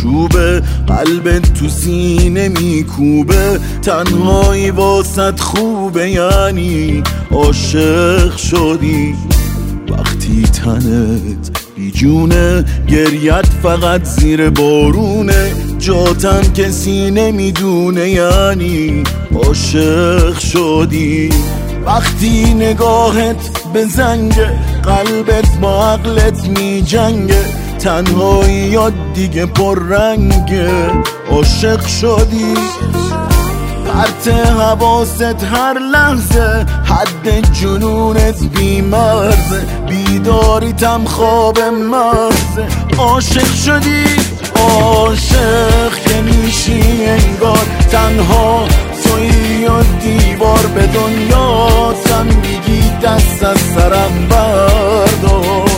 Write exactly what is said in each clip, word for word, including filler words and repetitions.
چوبه، قلبت تو سینه میکوبه، تنهایی واسط خوبه یعنی عاشق شدی. وقتی تنت بی جونه، گریت فقط زیر بارونه، جاتم کسی نمیدونه یعنی عاشق شدی. وقتی نگاهت به زنگه، قلبت با عقلت می جنگه، تنهاییات دیگه پر رنگه، عاشق شدی. پرت حواست هر لحظه، حد جنونت بی مرزه، بیداریتم خواب مغزه، عاشق شدی. عاشق که میشی انگار تنها تویی و دیوار به دنیاتم میگی دست از سرم بردار.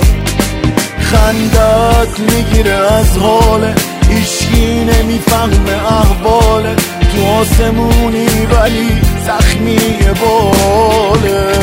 خندت میگیره از حاله، هیچکی نمیفهمه احواله، تو آسمونی ولی زخمی باله.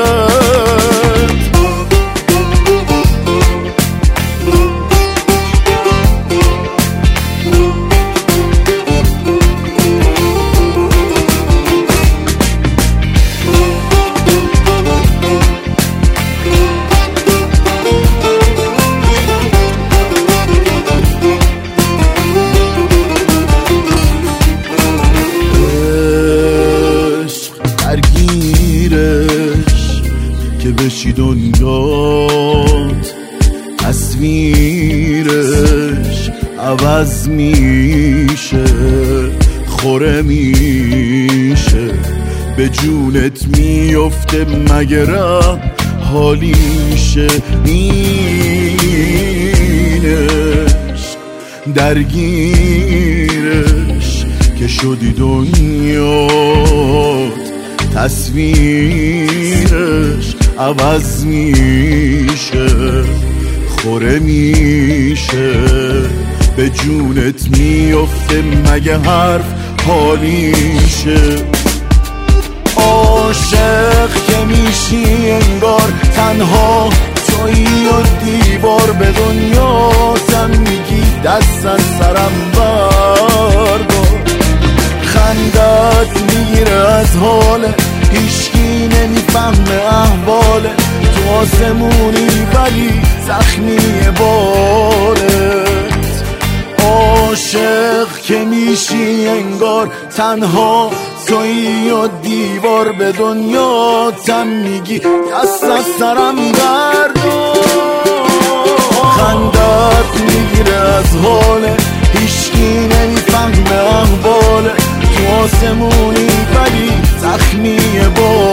که بشی دنیات، تصویرش عوض میشه، خوره میشه، به جونت میفته مگرم حالیشه. اینش درگیرش که شدی دنیات، تصویرش عوض میشه، خوره میشه، به جونت میفته مگه حرف حالیشه. عاشق که میشی انگار تنها تویی و دیوار به دنیاتم میگی دست از سرم بردار. خندت میگیره از حاله، هیچکی نمیفهمه احواله، تو آسمونی ولی زخمی بالت. عاشق که میشی انگار تنها تویی و دیوار به دنیاتم میگی دست از سرم بردار. خندت میگیره از حاله، هیچکی نمیفهمه احواله، تو آسمونی ولی زخمی باله.